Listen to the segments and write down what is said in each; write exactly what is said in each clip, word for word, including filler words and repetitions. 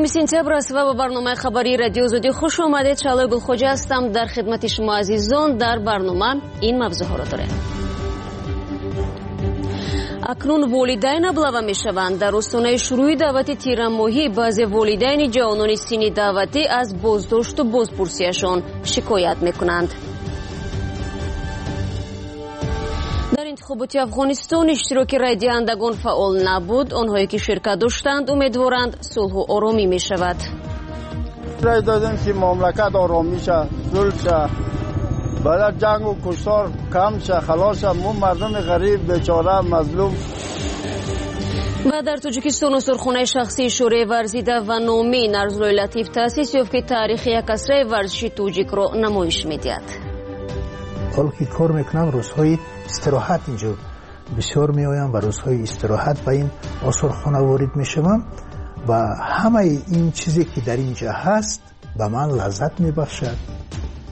سپتامبر است و با برنامه خبری رادیو آزادی خوش آمدید. شعله گلخوجه هستم در خدمت شما عزیزان. در برنامه این موضوع را داریم. اکنون والدین ابلغ میشوند. در استانه شروع دعوت تیرماهی بعضی والدین جوانان سنی دعوتی از بازداشت و بازپرسیشان شکایت میکنند. در انتخابات افغانستان اشتراک رای دهندگان فعال نبود. آنهایی که شرکت داشتند امیدوارند صلح و آرامی می شود. رای دادیم که مملکت آرامی شه، صلح شه، بعد جنگ و کشتار کم شه، خلاص شه، مو مردم غریب بیچاره مظلوم. و در تاجیکستان سرخانه شخصی شورای ورزیده و نامی نرزلوی لطیف تأسیس یافت که تاریخ یک عصر ورزشی توجیک را نمایش میدهد. حالا که کار میکنم روزهای استراحت اینجا بسیار میآیم و روزهای استراحت به این آثارخانه وارد میشوم و همه این چیزی که در اینجا هست به من لذت میبخشد.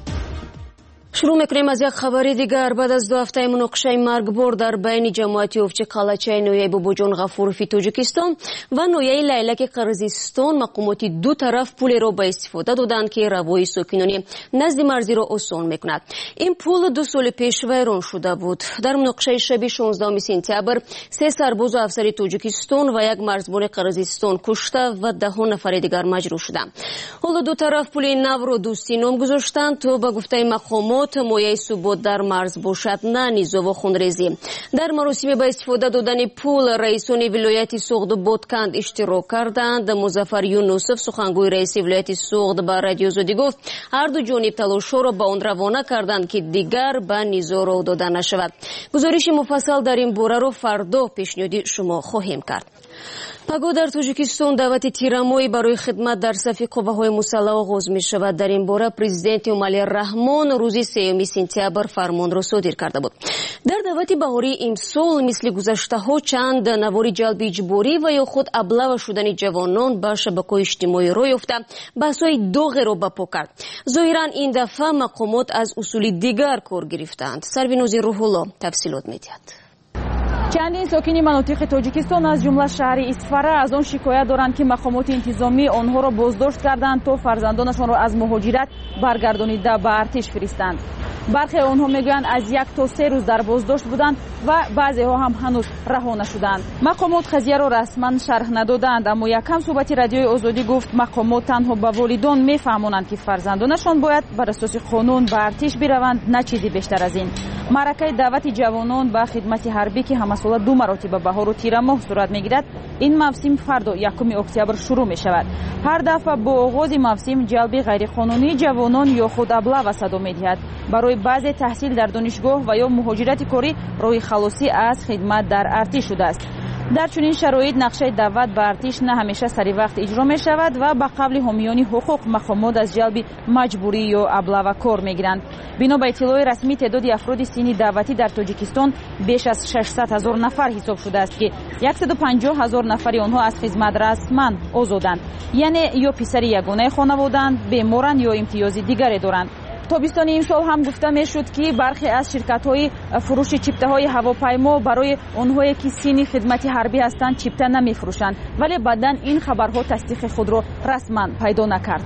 شروع میکنیم از یک خبری دیگر. بعد از دو هفته مناقشه مرگبار در بین جماعت اوفچی قلچه نویه باباجان غفوروفی تاجیکستان و نویه لیلک قرقیزستان مقامات دو طرف پول را به استفاده دادند که روای ساکنان نزد مرزی را آسان میکند. این پول دو سال پیش ویران شده بود. در مناقشه شب شانزدهم سپتامبر سه سرباز و افسر تاجیکستان و یک مرزبان قرقیزستان کشته و ده نفر دیگر مجروح شدند. حالا دو طرف پول نو را دوستی نام گذاشتند تا به گفته مقامات مایه ثبات در مرز باشد، نه نیزه و خونریزی. در مراسم با استفاده دادن پول رئیسان ولایت سوغد و بادکند اشتراک کردند. مظفر یونوسف سخنگوی رئیس ولایت سوغد با رادیو آزادی گفت هر دو جانب تلاش‌ها را به آن روانه کردند که دیگر به نیزه را داده نشود. گزارش مفصل در این باره را فردا پیشنهاد شما خواهیم کرد. پگاه در تاجیکستان دعوت تیرماهی برای خدمت در صف قوه‌های مسلح آغاز می شود. در این باره پرزیدنت امالی رحمان روز سوم سپتامبر فرمان را صادر کرده بود. در دعوت بهاری امسال مثل گذشته ها چند نوار جلب اجباری و یا خود ابله شدن جوانان به شبکه‌های اجتماعی روی یافته بحث‌های داغ را برپا کرد. ظاهراً این دفعه مقامات از اصول دیگر کار گرفتند. سربیناز روح الله تفصیلات می‌دهد. چندین ساکنی مناطق تاجیکستان از جمله شهر اسفره از آن شکایت دارند که مقامات انتظامی آنها را بازداشت کردند تا فرزندانشان را از مهاجرت برگردانیده به ارتش فرستند. برخی آنها میگویند از یک تا سه روز در بازداشت بودند و بعضی ها هم هنوز رها نشدند. مقامات قضیه را رسما شرح ندادند، اما یک همصحبت رادیوی آزادی گفت مقامات تنها به والدان میفهمانند که فرزندانشان باید بر اساس قانون به ارتش بروند، نه چیزی بیشتر از این. معرکه دعوت جوانان به خدمت حربی که همساله دو مراتب بهار و تیر ماه صورت میگیرد این موسم فردا یکم اکتبر شروع می شود. هر دفعه با آغاز موسم جلب غیرقانونی جوانان یا خود ابله و صدا میدهد. برای بعضی تحصیل در دانشگاه و یا مهاجرت کاری راه خلاصی از خدمت در ارتش شده است. در چنین شرایط نقشه دعوت به ارتش نه همیشه سری وقت اجرا می شود و به قبل حامیان حقوق مقامات از جلب مجبوری یا ابله و کار می گیرند. بنا به اطلاع رسمی تعداد افراد سنی دعوتی در تاجیکستان بیش از ششصد هزار نفر حساب شده است که صد و پنجاه هزار نفر آنها از خدمت رسما آزادند، یعنی یا پسر یگانه خانواده‌اند، بیمارند یا امتیاز دیگری دارند. تابستان امسال هم گفته میشد که برخی از شرکت‌های فروش چیپته های هواپیما برای آنهایی که سنی خدمت حربی هستند چیپته نمیفروشند، ولی بعداً این خبرها تصدیق خود را رسما پیدا نکرد.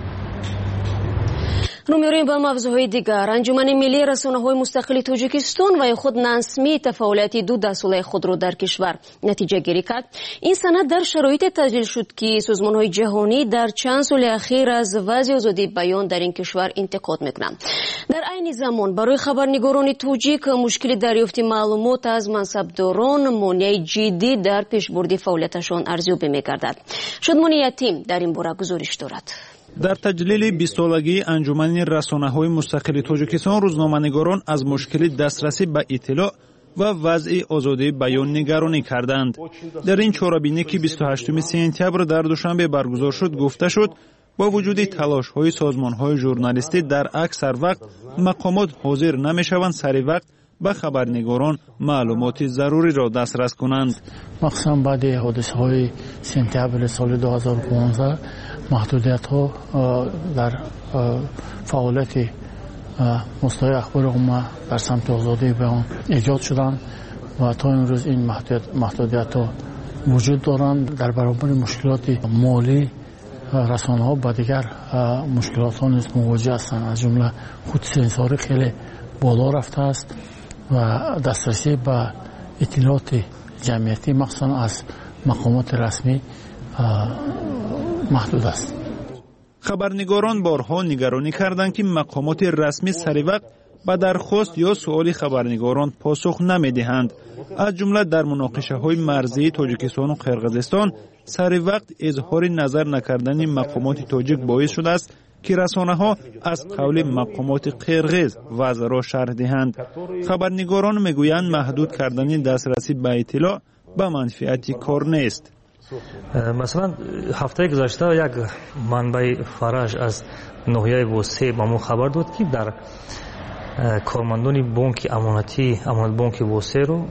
رو می‌رویم به موضوعهای دیگر. انجمن ملی رسانه‌های مستقل تاجیکستان و خود نسمی فعالیت دو دسته‌های خود را در کشور نتیجه گیری کرد. این سند در شرایط تسجیل شد که سازمان‌های جهانی در چند سال اخیر از وضع آزادی بیان در این کشور انتقاد می‌کنند. در عین زمان برای خبرنگاران تاجیک مشکل دریافت معلومات از منصبداران مانع جدی در پیشبرد فعالیتشان ارزیابی می‌گردد. شادمانی یتیم در این باره گزارش دارد. در تجلیل بیست سالگی انجمن رسانه‌های مستقل تاجیکستان روزنامه‌نگاران از مشکل دسترسی به اطلاع و وضع آزادی بیان نگرانی کردند. در این چهاربینی که بیست و هشتم سپتامبر در دوشنبه برگزار شد گفته شد با وجود تلاش‌های سازمان‌های ژورنالیستی در اکثر وقت مقامات حاضر نمی‌شوند سری وقت به خبرنگاران معلومات ضروری را دسترس کنند. مخصوصا بعد حادثه‌های سپتامبر سال دو هزار و پانزده محدودیت‌ها در فعالیت مستوی اخبار عامه در سمت آزادی بیان ایجاد شدند و تا امروز این محدودیت‌ها وجود دارند. در برابر مشکلات مالی رسانه‌ها با دیگر مشکلات نیز مواجه هستند. از جمله خودسانسوری خیلی بالا رفته است و دسترسی به اطلاعات جمعیتی مخصوصا از مقامات رسمی محدود است. خبرنگاران بارها نگرانی کردند که مقامات رسمی سری وقت به درخواست یا سؤال خبرنگاران پاسخ نمیدهند. از جمله در مناقشه های مرزی تاجیکستان و قرقیزستان سری وقت اظهار نظر نکردن مقامات تاجیک باعث شده است که رسانه ها از قول مقامات قرقیز وضع را شرح دهند. خبرنگاران میگویند محدود کردن دسترسی به اطلاع به منفعت کار نیست. مثلا هفته گذشته یک منبع فرج از ناحیه وسه به ما خبر داد که در کارمندان بانک امانتی امانت بانک وسه رو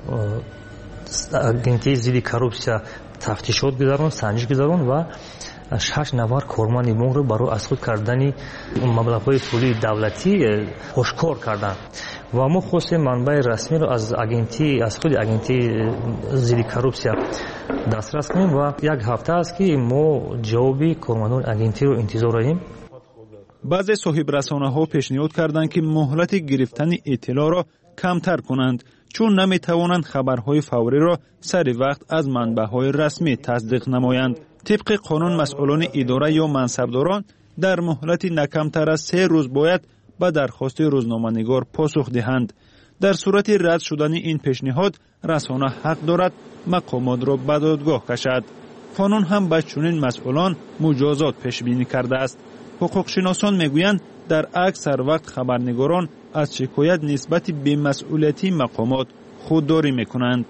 агенти ضد коррупсия تفتیشات گذارون سنجش گذارون و شش نفر کارمند بانک رو برای از خود کردن مبلغ‌های پولی دولتی هشدار کردند و ما خصوص منبع رسمی رو از агенти از خود агенти ضد коррупсия دسترس کنیم و یک هفته است که ما جوابی کارمندان агенти رو انتظار داریم. بعضی صاحب رسانه ها پیشنهاد کردند که مهلت گرفتن اطلاع را کمتر کنند چون نمی توانند خبرهای فوری را سری وقت از منبع‌های رسمی تصدیق نمایند. طبق قانون مسئولان اداره یا منصبداران در مهلت نکمتر از سه روز باید به درخواست روزنامه‌نگار پاسخ دهند. در صورت رد شدن این پیشنهاد رسانه حق دارد مقامات را به دادگاه کشد. قانون هم به چنین مسئولان مجازات پیش بینی کرده است. حقوق شناسان میگویند در اکثر وقت خبرنگاران از شکایت نسبت به مسئولیتی مقامات خودداری میکنند.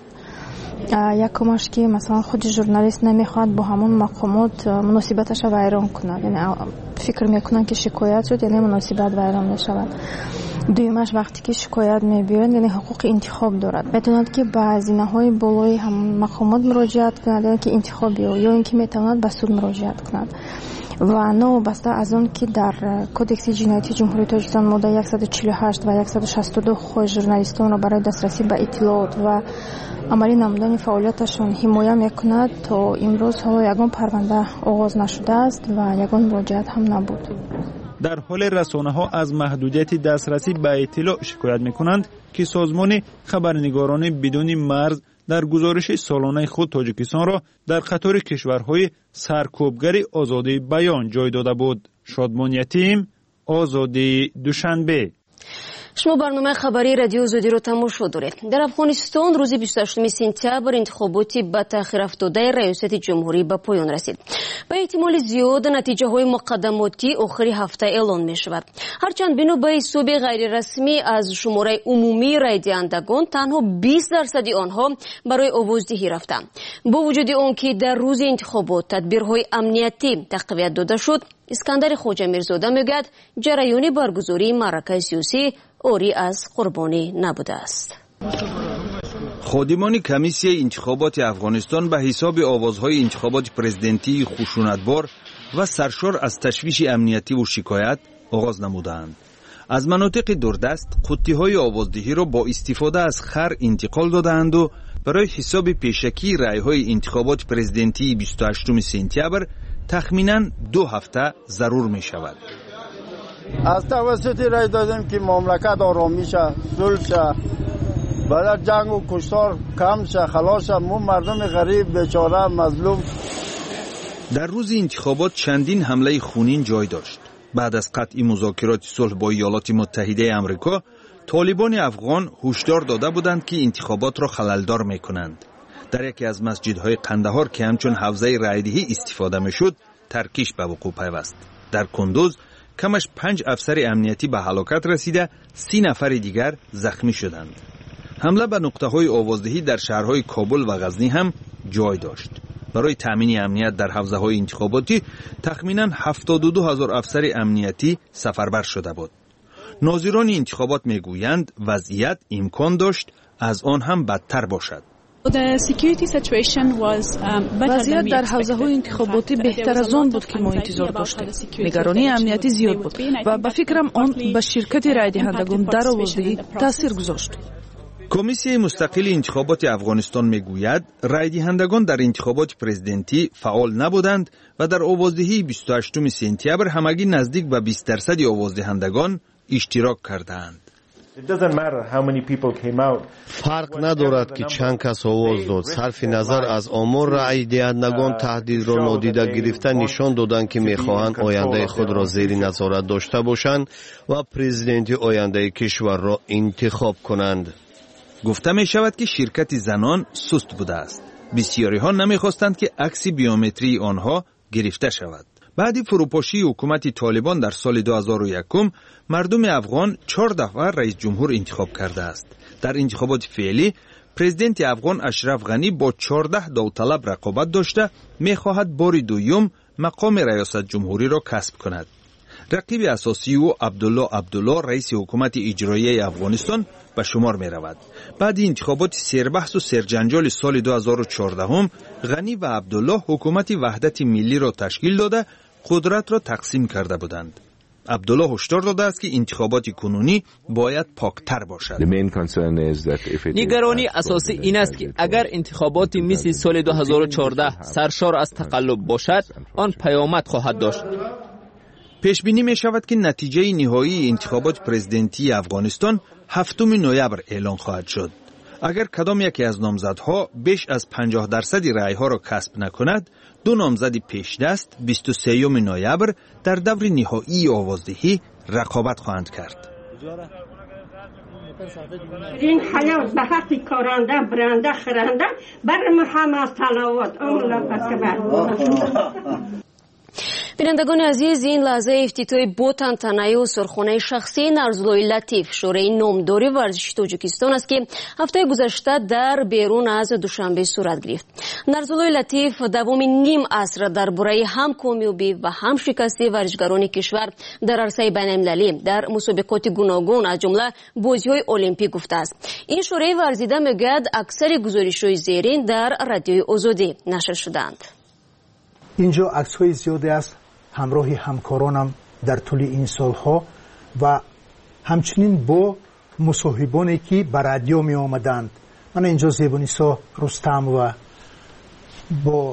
یک کمش که مثلا خود ژورنالیست نمیخواد با همون مقامات مناسبتش را ویران کنه، یعنی فکر میکنن که شکایت شد یعنی مناسبت ویران میشود. دویمش وقتی که شکایت میبیاید یعنی حقوق انتخاب دارد، میتواند که به هزینه‌های بالای همون مقامات مراجعت کند یعنی که انتخابی یا اینکه میتواند به سود مراجعت کند و نو بسته از اون که در کودکس جنایتی جمهوری تاجیکستان ماده صد و چهل و هشت و صد و شصت و دو خود ژورنالیستان را برای دسترسی به اطلاعات و عملی نمودن فعالیتشان حمایت میکند تا امروز حالا یگان پرونده آغاز نشده است و یگان مراجعت هم نبود. در حال رسانه ها از محدودیت دسترسی به اطلاع شکایت میکنند که سازمان خبرنگاران بدون مرز در گزارش سالانه خود تاجیکستان را در قطار کشورهای سرکوبگر آزادی بیان جای داده بود. شادمان یتیم، آزادی دوشنبه. شما برنامه خبری رادیو آزادی رو تماشا دارید. در افغانستان روز بیست و هشتم سپتامبر انتخاباتی به تأخیر افتاده ریاست جمهوری به پایان رسید. به احتمال زیاد نتیجه های مقدماتی آخر هفته اعلان می شود. هرچند بنا به حساب غیر رسمی از شماره عمومی رای دهندگان تنها بیست درصد آنها برای آوازدهی رفتند. با وجود آنکه در روز انتخابات تدبیرهای امنیتی تقویت داده شد، اسکندر خواجه میرزاده میگوید جریان برگزاری معرکه سیاسی اوری از قربانی نبوده است. خادمان کمیسیون انتخابات افغانستان به حساب آوازهای انتخابات پرزیدنتی خشونتبار و سرشار از تشویش امنیتی و شکایت آغاز نمودند. از مناطق دوردست قطی‌های آوازدهی را با استفاده از خر انتقال دادند و برای حساب پیشکی رای‌های انتخابات پرزیدنتی بیست و هشتم سپتامبر تخمیناً دو هفته ضرور می شود. از توسط رای دادیم که مملکت آرامی شه، صلح شه، بعد جنگ و کشتار کم شه، خلاص شه، مو مردم غریب بیچاره مظلوم. در روز انتخابات چندین حمله خونین جای داشت. بعد از قطع مذاکرات صلح با ایالات متحده آمریکا، طالبان افغان هشدار داده بودند که انتخابات را خللدار می کنند. در یکی از مسجدهای قندهار که همچون حوزه رایدهی استفاده می شد، ترکیش به وقوع پیوست. در کندوز کمش پنج افسر امنیتی به هلاکت رسیده، سی نفر دیگر زخمی شدند. حمله به نقطه های آوازدهی در شهرهای کابل و غزنی هم جای داشت. برای تامین امنیت در حوزه های انتخاباتی تخمینا هفتاد و دو هزار افسر امنیتی سفربر شده بود. ناظران انتخابات میگویند وضعیت امکان داشت از آن هم بدتر باشد. وضعیت در حوزه های انتخاباتی بهتر از آن بود که ما انتظار داشتیم. نگرانی امنیتی زیاد بود و به فکرم آن به شرکت رای دهندگان در آوازدهی تاثیر گذاشت. کمیسیون مستقل انتخابات افغانستان میگوید رای دهندگان در انتخابات پرزیدنتی فعال نبودند و در آوازدهی بیست و هشتم سپتامبر همگی نزدیک به بیست درصد آوازدهندگان اشتراک کردند. فرق ندارد که چند کس آواز داد. صرف نظر از آمار رای دهندگان تهدید را نادیده گرفته نشان دادند که میخواهند آینده خود را زیر نظارت داشته باشند و پرزیدنت آینده کشور را انتخاب کنند. گفته می شود که شرکت زنان سست بوده است. بسیاری ها نمی خواستند که عکس بیومتری آنها گرفته شود. بعد فروپاشی حکومت طالبان در سال دو هزار و یک مردم افغان چهار دفعه رئیس جمهور انتخاب کرده است. در انتخابات فعلی پرزیدنت افغان اشرف غنی با چهارده داوطلب رقابت داشته می خواهد بار دوم مقام ریاست جمهوری را کسب کند. رقیب اساسی او عبدالله عبدالله رئیس حکومت اجرایی افغانستان به شمار می رود. بعد انتخابات سربحث و سرجنجال سال دو هزار و چهارده غنی و عبدالله حکومت وحدت ملی را تشکیل داده قدرت را تقسیم کرده بودند. عبدالله هشدار داده است که انتخابات کنونی باید پاکتر باشد. نگرانی اساسی این است که اگر انتخابات مثل سال دو هزار و چهارده سرشار از تقلب باشد آن پیامد خواهد داشت. پیش بینی می شود که نتیجه نهایی انتخابات پرزیدنتی افغانستان هفتم نوامبر اعلان خواهد شد. اگر کدام یکی از نامزدها بیش از پنجاه درصد رأی ها را کسب نکند، دو نامزد پیشدست بیست و سوم نوامبر در دور نهایی آوازدهی رقابت خواهند کرد. این حیات به حق کارنده برنده خرنده بر محمد صلوات الله پس بینندگان عزیز، این لحظه افتتاح با تنتنه و سرخانه شخصی نرزلوی لطیف شورای نامداری ورزش تاجیکستان است که هفته گذشته در بیرون از دوشنبه صورت گرفت. نرزلوی لطیف دوام نیم عصر درباره هم کامیابی و هم شکستی ورزشکاران کشور در عرصه بین‌المللی در مسابقات گوناگون از جمله بازی‌های المپیک گفته است. این شورای ورزیده میگوید اکثر گزارش‌های زیرین در رادیوی آزادی نشر شدند. اینجا عکس‌های زیادی است همراه همکارانم در طول این سالها و همچنین با مصاحبانی که به رادیو می آمدند. من اینجا زیبانیسا رستم و با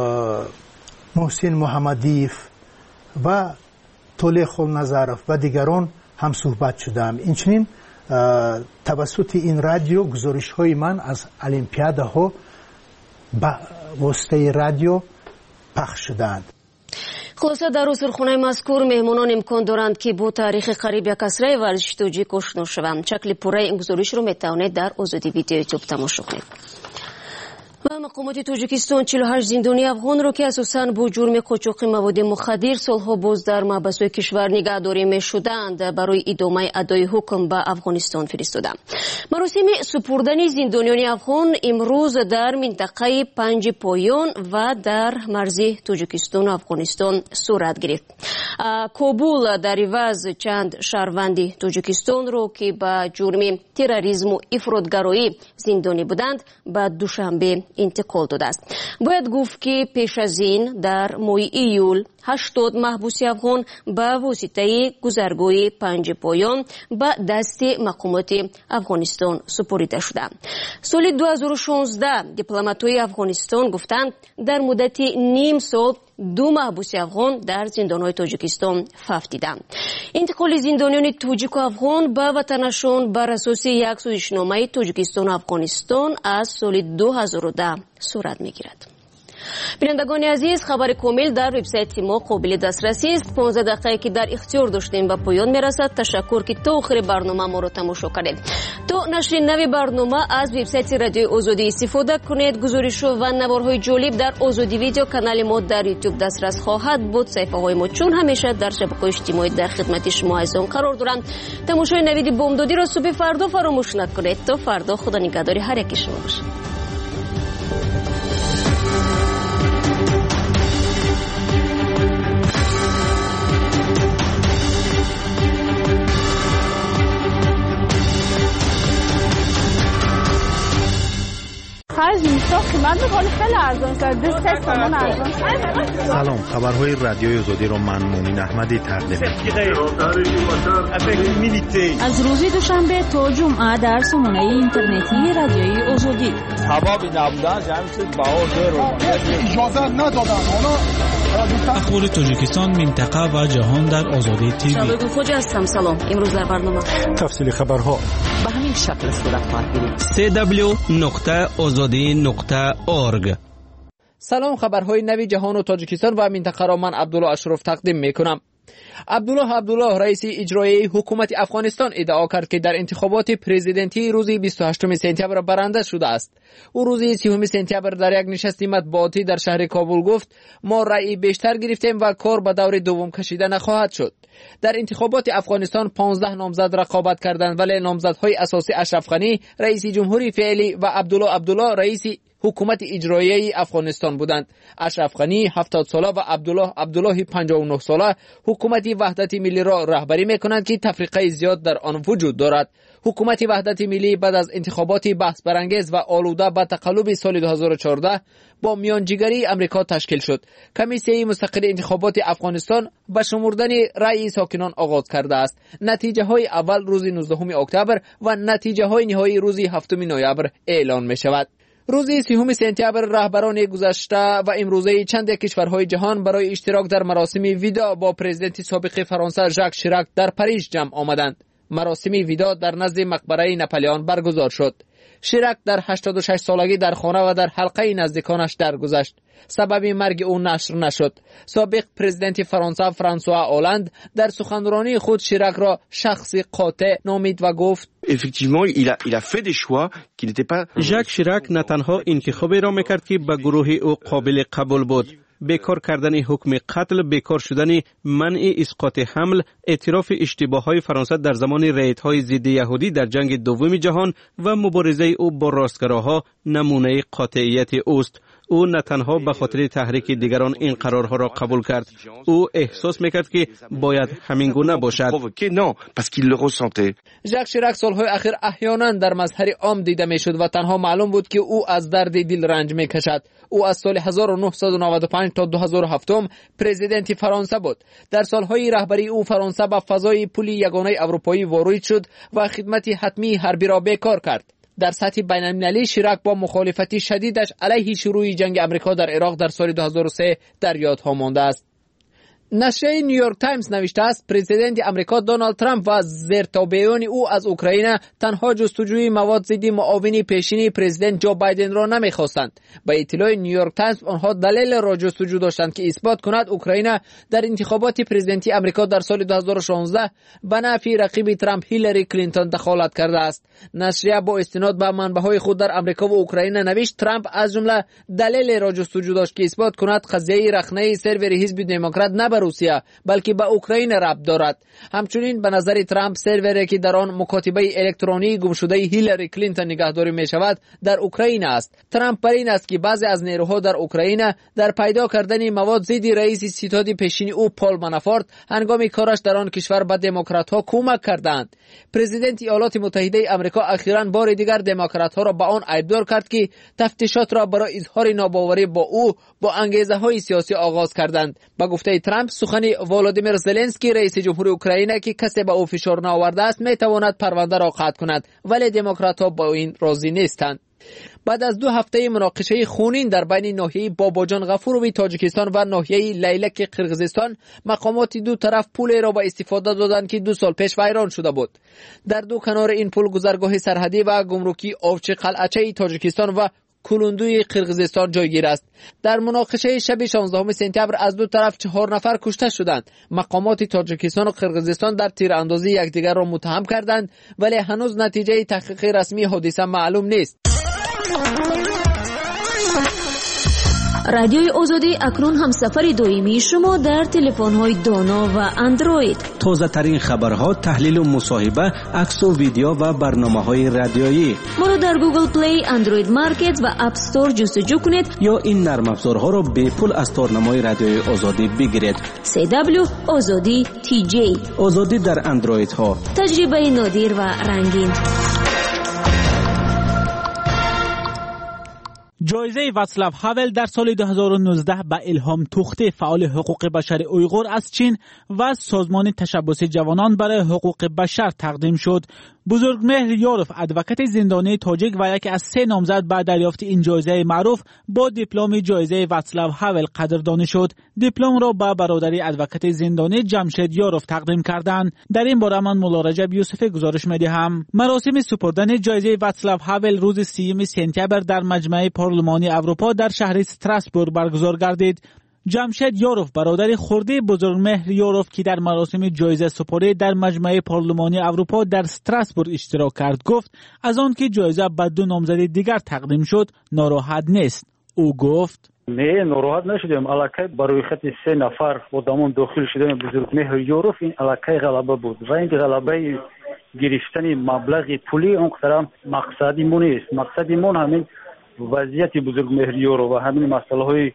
محسن محمدیف و طلع خلنظرف و دیگران هم صحبت شدم. اینچنین توسط این رادیو گزارش های من از المپیاده ها به واسطه رادیو پخش شدند. خلاصه در سرخانه مذکور مهمانان امکان دارند که با تاریخ قریب یک اسره ورزش تاجیک آشنا شوند. شکل پوره این گزارش رو میتوانید در آزادی ویدیو یوتیوب تماشا کنید. و مقامات تاجیکستان چهل و هشت زندانی افغان رو که اساساً با جرم قاچاق مواد مخدر سالها باز در محبس‌های کشور نگهداری می‌شدند برای ادامه ادای حکم به افغانستان فرستادند. مراسم سپردن زندانیان افغان امروز در منطقه پنج پایان و در مرز تاجیکستان و افغانستان صورت گرفت. کابل در عوض چند شهروند تاجیکستان رو که به جرم تروریسم و افراطگرایی زندانی بودند به دوشنبه انتقال داده است. باید گفت که پیش از این در ماه ایول هشتاد محبوس افغان به واسطه گذرگاه پنج پایان به دست مقامات افغانستان سپرده شدند. سال دو هزار و شانزده دیپلمات‌های افغانستان گفتند در مدت نیم سال دو محبوس افغان در زندان‌های تاجیکستان فوت دیدند. انتقال زندانیان تاجیک و افغان به وطنشان بر اساس یک سازشنامه تاجیکستان و افغانستان از سال دو هزار و ده صورت می‌گیرد. بینندگان عزیز، خبر کامل در وبسایت ما قابل دسترسی است. پانزده دقیقه که در اختیار داشتیم به پایان میرسد. تشکر که تا آخر برنامه ما رو تماشا کردید. تا نشر نوی برنامه از وبسایت رادیو آزادی استفاده کنید. گزارش و نوارهای جالب در آزادی ویدیو کانال ما در یوتیوب دسترس خواهد بود. صفحه های ما چون همیشه در شبکه‌های اجتماعی در خدمت شما عزیزان قرار دارند. تماشای نوید بامدادی را صبح فردا فراموش نکنید. تا فردا خدا نگهدار هر یک شما باشه. خارج اینجا قیمت میکنه خیلی ارزان است. سه تومن ارزان. سلام، خبرهای رادیوی آزادی رو من مومین احمدی تقدیم می‌کنم. از روز دوشنبه تا جمعه در سامانه اینترنتی رادیوی آزادی. حبابی نبودن جمعیت باور رو اجازه ندادن. اخبار تاجیکستان، منطقه و جهان در آزادی تیوی. شبکه خوج هستم. سلام. امروز در برنامه تفصیل خبرها به همین شکل صورت خواهد گرفت. سه دبلیو نقطه آزادی نقطه اورگ. سلام، خبرهای نوی جهان و تاجیکستان و منطقه را من عبدالله اشرف تقدیم میکنم. عبدالله عبدالله رئیس اجرایی حکومت افغانستان ادعا کرد که در انتخابات پرزیدنتی روز بیست و هشتم سپتامبر برنده شده است. او روز سیوم سپتامبر در یک نشست مطبوعاتی در شهر کابل گفت ما رأی بیشتر گرفتیم و کار به دور دوم کشیده نخواهد شد. در انتخابات افغانستان پانزده نامزد رقابت کردند، ولی نامزدهای اساسی اشرف غنی رئیس جمهوری فعلی و عبدالله عبدالله رئیس حکومت اجرایی افغانستان بودند. اشرف غنی هفتاد ساله و عبدالله عبدالله پنجاه و نه ساله حکومت وحدت ملی را رهبری میکنند که تفریقه زیاد در آن وجود دارد. حکومت وحدت ملی بعد از انتخابات بحث برانگیز و آلوده به تقلب سال دو هزار و چهارده با میانجیگری امریکا تشکیل شد. کمیسیه مستقل انتخابات افغانستان به شمردن رأی ساکنان آغاز کرده است. نتیجه های اول روز نوزدهم اکتبر و نتیجه های نهایی روز هفتم نوامبر اعلان می شود. روز سیوم سپتامبر رهبران گذشته و امروزه چند کشورهای جهان برای اشتراک در مراسم ویدا با پرزیدنت سابق فرانسه ژاک شیراک در پاریس جمع آمدند. مراسم ویدا در نزد مقبره ناپلئون برگزار شد. شیراک در هشتاد و شش سالگی در خانه و در حلقه نزدیکانش درگذشت. سبب مرگ او نشر نشد. سابق پرزیدنت فرانسه فرانسوا آلند در سخنرانی خود شیراک را شخص قاطع نامید و گفت effectivement il a il a fait des choix qui n'étaient pas. ژاک شیراک نه تنها انتخابی را میکرد که به گروه او قابل قبول بود. بیکار کردن حکم قتل، بیکار شدن منع اسقاط حمل، اعتراف اشتباهات فرانسه در زمان ریدهای ضد یهودی در جنگ دوم جهان و مبارزه او با راستگراها نمونه قاطعیت اوست. او نه تنها به خاطر تحریک دیگران این قرارها را قبول کرد، او احساس میکرد که باید همین گونه باشد. ژاک شیراک سالهای اخیر احیانا در مظهر عام دیده میشد و تنها معلوم بود که او از درد دل رنج میکشد. او از سال هزار و نهصد و نود و پنج تا دو هزار و هفت پرزیدنت فرانسه بود. در سالهای رهبری او فرانسه به فضای پل یگانه اروپایی وارد شد و خدمت حتمی حربی را بیکار کرد. در سطح بین‌المللی شیراک با مخالفت شدیدش علیه شروع جنگ امریکا در عراق در سال دو هزار و سه در یادها مانده است. نشریه نیویورک تایمز نوشته است پرزیدنت امریکا دونالد ترامپ و زیرتابیان او از اوکراین تنها جستجوی مواد ضد معاون پیشین پرزیدنت جو بایدن را نمیخواستند. به اطلاع نیویورک تایمز آنها دلیل را جستجو داشتند که اثبات کند اوکراین در انتخابات پرزیدنتی امریکا در سال دو هزار و شانزده به نفع رقیب ترامپ هیلاری کلینتون دخالت کرده است. نشریه با استناد به منبع‌های خود در امریکا و اوکراین نوشت ترامپ از جمله دلیل را جستجو داشت که اثبات کند قضیه رخنه سرور حزب دموکرات نه به روسیه بلکه به اوکراین ربط دارد. همچنین به نظر ترامپ سروری که در آن مکاتبه الکترونی گم شده هیلاری کلینتون نگهداری می شود در اوکراین است. ترامپ بر این است که بعضی از نیروها در اوکراین در پیدا کردن مواد ضد رئیس ستاد پیشین او پال منافورت هنگام کارش در آن کشور به دموکرات‌ها کمک کردند. پرزیدنت ایالات متحده آمریکا اخیراً بار دیگر دموکرات‌ها را به آن ایدار کرد که تفتیشات را برای اظهار ناباوری با او با انگیزه‌های سیاسی آغاز کردند. با گفته ترامپ سخن ولادیمیر زلنسکی رئیس جمهور اوکراین که کسی به او فشار نآورده است میتواند پرونده را قطع کند، ولی دموکرات‌ها با این راضی نیستند. بعد از دو هفته مناقشه خونین در بین ناحیه باباجان غفوروی تاجیکستان و ناحیه لیلک قرقیزستان، مقامات دو طرف پل را به استفاده دادند که دو سال پیش ویران شده بود. در دو کنار این پل گذرگاه سرحدی و گمرکی آوچی قلعچه تاجیکستان و کلوندوی قرقیزستان جایگیر است. در مناقشه شب شانزدهم سپتامبر از دو طرف چهار نفر کشته شدند. مقامات تاجیکستان و قرقیزستان در تیراندازی یکدیگر را متهم کردند، ولی هنوز نتیجه تحقیق رسمی حادثه معلوم نیست. رادیوی آزادی اکنون هم سفر دائمی شما در تلفن‌های دانا و اندروید. تازه ترین خبرها، تحلیل و مصاحبه، عکس و ویدیو و برنامه‌های رادیویی. ما را در گوگل پلی، اندروید مارکت و اپ استور جستجو کنید یا این نرم افزارها را به پول از تارنمای رادیوی آزادی بگیرید. سی دبلیو آزادی تی جی. آزادی در اندروید ها. تجربه نادر و رنگین. جایزه واتسلاو هاول در سال دو هزار و نوزده به الهام توخته فعال حقوق بشر اویغور از چین و سازمان تشبث جوانان برای حقوق بشر تقدیم شد. بزرگمهر یاروف، ادوکت زندانی تاجیک و یکی از سه نامزد به دریافت این جایزه معروف، با دیپلم جایزه واتسلاو هاول قدردانی شد. دیپلم را به برادری ادوکت زندانی جمشید یاروف تقدیم کردند. در این باره من مولا رجب یوسفی گزارش می‌دهم. مراسم سپردن جایزه واتسلاو هاول روز سیوم سپتامبر در مجمع پارلمانی اروپا در شهر استراسبورگ برگزار گردید. جمشید یاروف، برادر خرده بزرگمهر یاروف که در مراسم جایزه سپاری در مجمع پارلمانی اروپا در استراسبورگ اشتراک کرد، گفت از آن که جایزه به دو نامزد دیگر تقدیم شد ناراحت نیست. او گفت نه، ناراحت نشدیم. الکی برای خط سه نفر آدمان داخل شدن بزرگمهر یاروف این الکی غلبه بود و این غلبه گرفتن مبلغ پولی اون قدرم مقصدی مون است. مقصدی مون همین وضعیت بزرگمهر یاروف و همین مسئله های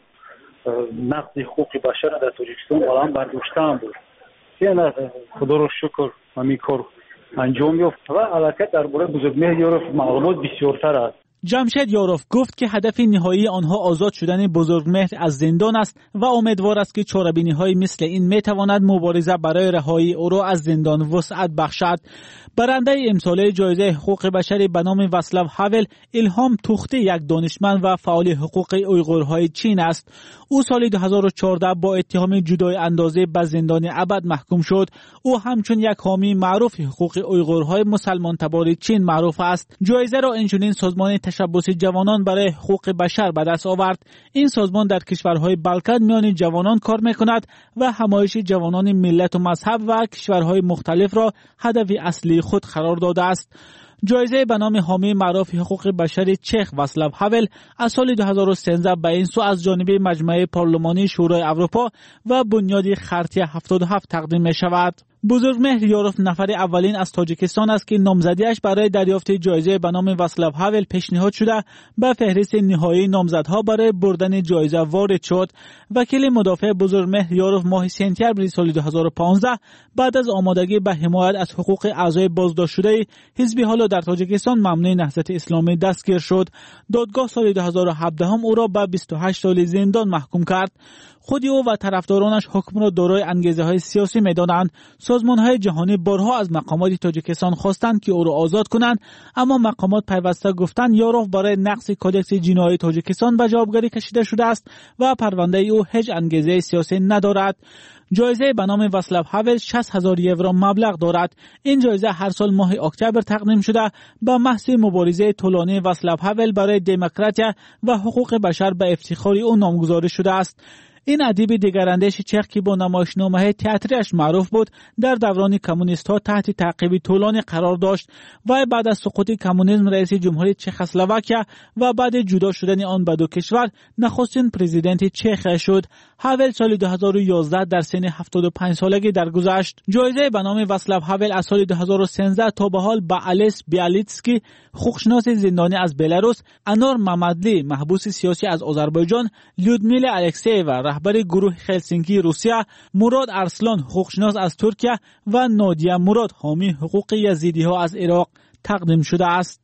نقض حقوق بشر در تاجیکستان الان برداشتن بود. یعنی خدا رو شکر همین کار انجام یافت و الکی درباره بزرگمهر یاروف معلومات بسیارتر است. جمشید یاروف گفت که هدف نهایی آنها آزاد شدن بزرگمهر از زندان است و امیدوار است که چاره‌بینی‌های مثل این می‌تواند مبارزه برای رهایی او را از زندان وسعت بخشد. برنده امساله جایزه حقوق بشر به نام واتسلاو هاول الهام توخته یک دانشمند و فعال حقوق اویغورهای چین است. او سال دو هزار و چهارده با اتهام جدای اندازه به زندان ابد محکوم شد. او همچون یک حامی معروف حقوق اویغورهای مسلمان تبار چین معروف است. جایزه را اینچنین سازمان تشبث جوانان برای حقوق بشر به دست آورد. این سازمان در کشورهای بالکان میان جوانان کار میکند و همایش جوانان ملت و مذهب و کشورهای مختلف را هدف اصلی خود قرار داده است. جایزه به نام حامی معروف حقوق بشر چخ واتسلاو هاول از سال دو هزار و سیزده به این سو از جانب مجمع پارلمانی شورای اروپا و بنیاد خرطی هفتاد و هفت تقدیم می شود. بزرگمهر یاروف نفر اولین از تاجیکستان است که نامزدیش برای دریافت جایزه به نام واتسلاو هاول پیشنهاد شده به فهرست نهایی نامزدها برای بردن جایزه وارد شد. وکیل مدافع بزرگمهر یاروف ماه سپتامبر سال دو هزار و پانزده بعد از آمادگی به حمایت از حقوق اعضای بازداشت شده حزب حالا در تاجیکستان ممنوع نهضت اسلامی دستگیر شد. دادگاه سال دو هزار و هفده هم او را به بیست و هشت سال زندان محکوم کرد. خود او و طرفدارانش حکم را دارای انگیزه های سیاسی می‌دانند. سازمان های جهانی بارها از مقامات تاجیکستان خواستند که او را آزاد کنند، اما مقامات پیوسته گفتند یاروف برای نقض کدکس جنایی تاجیکستان به جوابگری کشیده شده است و پرونده او هیچ انگیزه سیاسی ندارد. جایزه به نام واتسلاو هاول شصت هزار یورو مبلغ دارد. این جایزه هر سال ماه اکتبر تقدیم شده به محض مبارزه طولانی واتسلاو هاول برای دموکراسی و حقوق بشر به افتخار او نامگذاری شده است. این ادیب دیگراندیش چخ که با نمایشنامه‌های تئاتریش معروف بود در دوران کمونیست‌ها تحت تعقیب طولانی قرار داشت و بعد از سقوط کمونیسم رئیس جمهوری چخسلواکیه و بعد جدا شدن آن به دو کشور نخستین پرزیدنت چخ شد. هاول سال دو هزار و یازده در سن هفتاد و پنج سالگی درگذشت. جایزه به نام واتسلاو هاول از سال دو هزار و سیزده تا به حال به الیس بیالیتسکی، حقوقشناس زندانی از بلاروس، انار ممدلی، محبوس سیاسی از آذربایجان، لیودمیلا الکسییوا، رهبر گروه هلسینکی روسیه، مراد ارسلان، حقوقشناس از ترکیه و نادیه مراد، حامی حقوق یزیدی‌ها از عراق تقدیم شده است.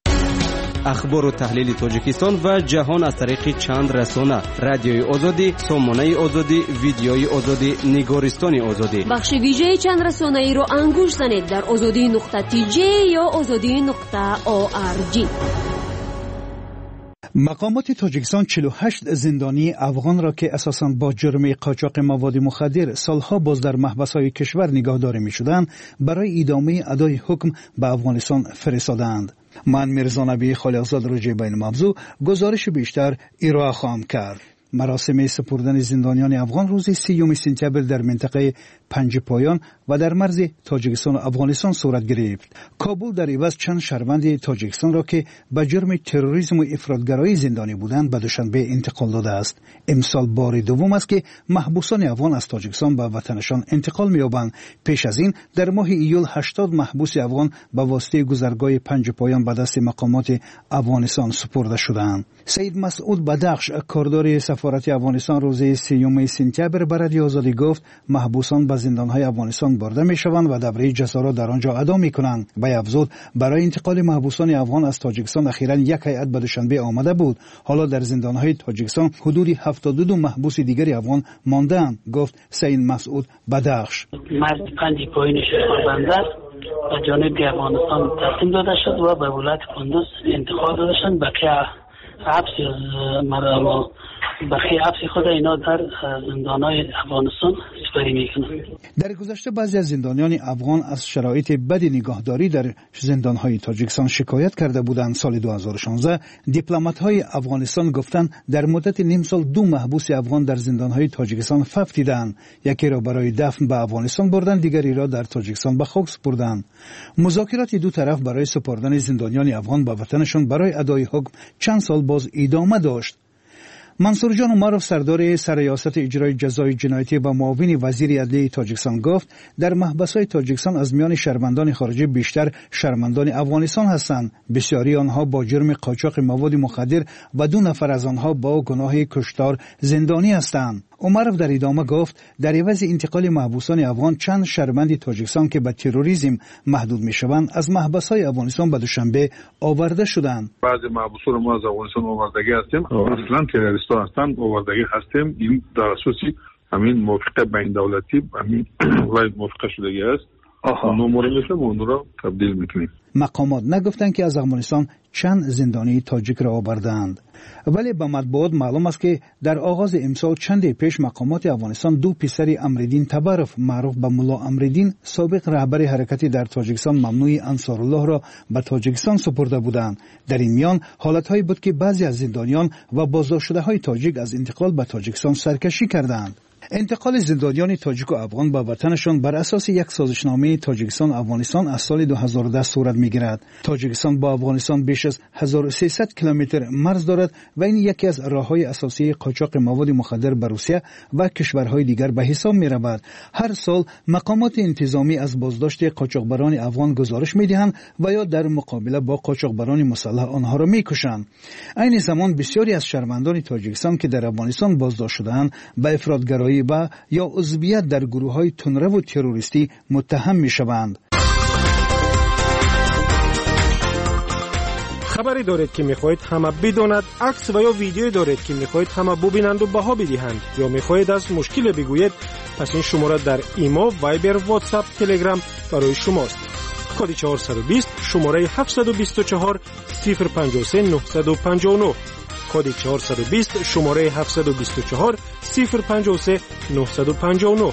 اخبار و تحلیل تاجیکستان و جهان از طریق چند رسانه: رادیوی آزادی، سامانه آزادی، ویدیوی آزادی، نگارستان آزادی. بخش ویژه چند رسانه ای رو انگوش زنید در آزادی نقطه تی جی یا آزادی نقطه او آر جی. مقامات تاجیکستان چهل و هشت زندانی افغان را که اساساً با جرم قاچاق مواد مخدر سالها باز در محبس‌های کشور نگهداری می‌شدند برای ادامه ادای حکم به افغانستان فرستادند. من میرزا نبی خالقزاد راجع به این موضوع گزارش بیشتر ارائه خواهم کرد. مراسم سپردن زندانیان افغان روز سیوم سپتامبر در منطقه پنج پایان و در مرز تاجیکستان و افغانستان صورت گرفت. کابل در عوض چند شهروند تاجیکستان را که به جرم تروریسم و افراطگرایی زندانی بودند به دوشنبه انتقال داده است. امسال بار دوم است که محبوسان افغان از تاجیکستان به وطنشان انتقال می‌یابند. پیش از این در ماه ایول هشتاد محبوس افغان به واسطه گذرگاه پنج پایان به دست مقامات افغانستان سپرده شدند. سید مسعود بدخش، کاردار سفارت افغانستان، روز سیوم سپتامبر برای آزادی گفت محبوسان به زندانهای افغانستان برده میشوند و دوره جزا در آنجا ادا میکنند. به افزود برای انتقال محبوسان افغان از تاجیکستان اخیراً یک هیئت به دوشنبه آمده بود. حالا در زندانهای تاجیکستان حدود هفتاد و دو محبوس دیگری افغان مانده‌اند، گفت سید مسعود بدخش. مرد پنج پایین شهر بندر به جانب افغانستان تسلیم داده شد و به ولایت کندوز انتقال داده شد. بقیه حبس مردم بقیه حبس خود اینا در زندانهای افغانستان سپری میکنند. در گذشته بعضی از زندانیان افغان از شرایط بد نگهداری در زندانهای تاجیکستان شکایت کرده بودند. سال دو هزار و شانزده دیپلمات‌های افغانستان گفتند در مدت نیم سال دو محبوس افغان در زندانهای تاجیکستان فوت دیدند. یکی را برای دفن به افغانستان بردند، دیگری را در تاجیکستان به خاک سپردند. مذاکرات دو طرف برای سپردن زندانیان افغان به وطنشان برای ادای حکم چند سال باز ادامه داشت. منصور جان عمرов سردار سرریاست اجرای جزای جنایتی و معاون وزیر عدلیه تاجیکستان گفت در محبس‌های تاجیکستان از میان شهروندان خارجی بیشتر شهروندان افغانستان هستند. بسیاری آنها با جرم قاچاق مواد مخدر و دو نفر از آنها با گناه کشتار زندانی هستند. عمرов در ادامه گفت در عوض انتقال محبوسان افغان چند شهروند تاجیکستان که به تروریسم محدود میشوند از محبس‌های افغانستان به دوشنبه آورده شدند. بعضی محبوسان ما از افغانستان آوردگی هستیم، اصلا تروریستا هستند، آوردگی هستیم. این در اساس همین موافقه بین دولتی همین وای موافقه شدگی است. آها نمونه اون را تبدیل میکنیم. مقامات نگفتند که از افغانستان چند زندانی تاجیک را آوردند، ولی به مطبوعات معلوم است که در آغاز امسال چند پیش مقامات افغانستان دو پسر امرالدین تبرف معروف به ملا امرالدین سابق رهبر حرکتی در تاجیکستان ممنوع انصارالله را به تاجیکستان سپرده بودند. در این میان حالتهایی بود که بعضی از زندانیان و بازداشته‌های تاجیک از انتقال به تاجیکستان سرکشی کردند. انتقال زندانیان تاجیک و افغان به وطنشان بر اساس یک سازشنامه تاجیکستان افغانستان از سال دو هزار و ده صورت میگیرد. تاجیکستان با افغانستان بیش از هزار و سیصد کیلومتر مرز دارد و این یکی از راههای اساسی قاچاق مواد مخدر به روسیه و کشورهای دیگر به حساب میرود. هر سال مقامات انتظامی از بازداشت قاچاقبران افغان گزارش میدهند و یا در مقابله با قاچاقبران مسلح آنها را میکشند. این زمان بسیاری از شهروندان تاجیکستان که در افغانستان بازداشت شدهاند به افراطگرایی و یا عضویت در گروه‌های تندرو و تروریستی متهم می‌شوند. خبری دارید که می‌خواهید همه بداند، عکس و یا ویدیویی دارید که می‌خواهید همه ببینند و بها بدهند، یا می‌خواهید از مشکل بگویید، پس این شماره در ایما، وایبر، واتساپ، تلگرام برای شماست. کد چهارصد و بیست شماره هفتصد و بیست و چهار صفر پنجاه و سه نهصد و پنجاه و نه. کد چهارصد و بیست شماره هفتصد و بیست و چهار صفر پنجاه و سه نهصد و پنجاه و نه.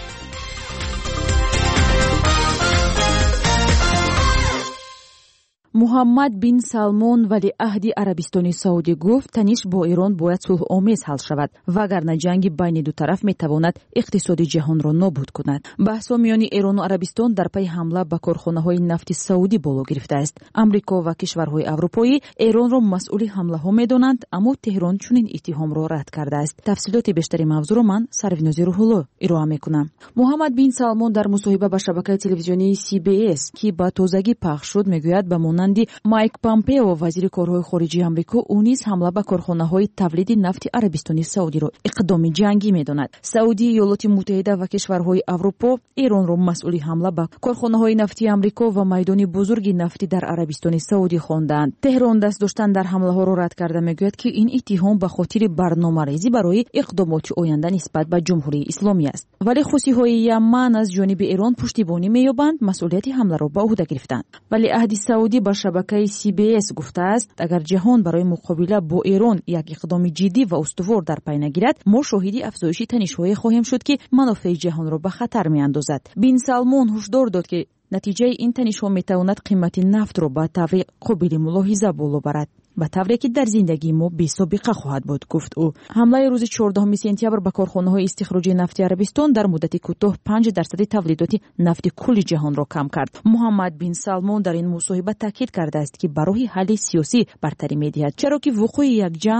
محمد بن سلمان ولیعهد عربستان سعودی گفت تنش با ایران باید صلح آمیز حل شود وگرنه جنگ بین دو طرف میتواند اقتصاد جهان را نابود کند. بحث میان ایران و عربستان در پی حمله به کارخانه‌های نفت سعودی بالا گرفته است. امریکا و کشورهای اروپایی ایران را مسئول حمله ها میدانند، اما تهران چنین اتهام را رد کرده است. تفصیلات بیشتر موضوع را من سرویناز روح‌الله ارائه میکنم. محمد بن سلمان در مصاحبه با شبکه تلویزیونی سی بی اس که با تازگی پخش شد میگوید به مایک پامپئو وزیر کارهای خارجی آمریکا او نیز حمله به کارخانه‌های تولید نفت عربستان سعودی را اقدام جنگی می‌داند. سعودی، ایالات متحده و کشورهای اروپا ایران را مسئول حمله به کارخانه‌های نفتی آمریکا و میدان بزرگ نفتی در عربستان سعودی خواندند. تهران دست داشتن در حمله‌ها را رد کرده میگوید که این اتهام به خاطر برنامه‌ریزی برای اقدامات آینده نسبت به جمهوری اسلامی است. ولی خوثی‌های یمن از جانب ایران پشتیبانی می‌یابند، مسئولیت حمله را به عهده گرفتند. ولی عهد سعودی با شبکه سی بی اس گفته است اگر جهان برای مقابله با ایران یک اقدام جدی و استوار در پی نگیرد، ما شاهد افزایش تنش‌های خواهیم شد که منافع جهان را به خطر می‌اندازد. بن سلمان هشدار داد که نتیجه این تنش‌ها می‌تواند قیمت نفت را به طور قابل ملاحظه بالا برد، به طوری که در زندگی ما بی‌سابقه خواهد بود. گفت او حمله روز چهاردهم سپتامبر به کارخانه‌های استخراج نفت عربستان در مدت کوتاه پنج درصد تولیدات نفت کل جهان را کم کرد. محمد بن سلمان در این مصاحبه تاکید کرده است که برای حل سیاسی برتری می‌دهد، چرا که وقوع یک جنگ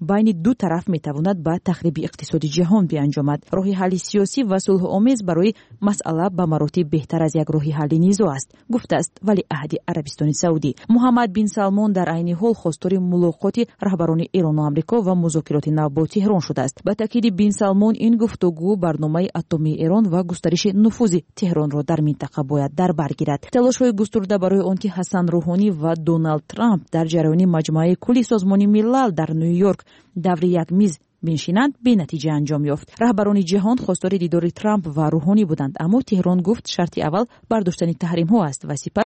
байни ду тараф метавонад ба тахриби иқтисоди ҷаҳон бианҷомад. роҳи ҳалли сиёсӣ ва сулҳуомез барои масъала ба маротиб беҳтар аз як роҳи ҳалли низоъ аст, гуфтааст валиаҳди Арабистони Саудӣ. муҳаммад бин Салмон дар айни ҳол хостори мулоқоти раҳбарони Эрону Амрико ва музокироти нав бо Теҳрон шудааст. ба таъкиди бин Салмон, ин гуфтугӯ барномаи атомии Эрон ва густариши нуфузи Теҳронро дар минтақа бояд дар бар гирад. талошҳои густурда барои он ки Ҳасан Рӯҳонӣ ва Доналд Трамп дар ҷараёни маҷмӯаи кулли созмони милал дар Нью-Йорк даври як миз биншинанд, бенатиҷа анҷом ёфт. раҳбарони ҷаҳон хостори дидори Трамп ва Рӯҳонӣ буданд, аммо Теҳрон гуфт шарти аввал бардоштани таҳримҳо аст ва сипас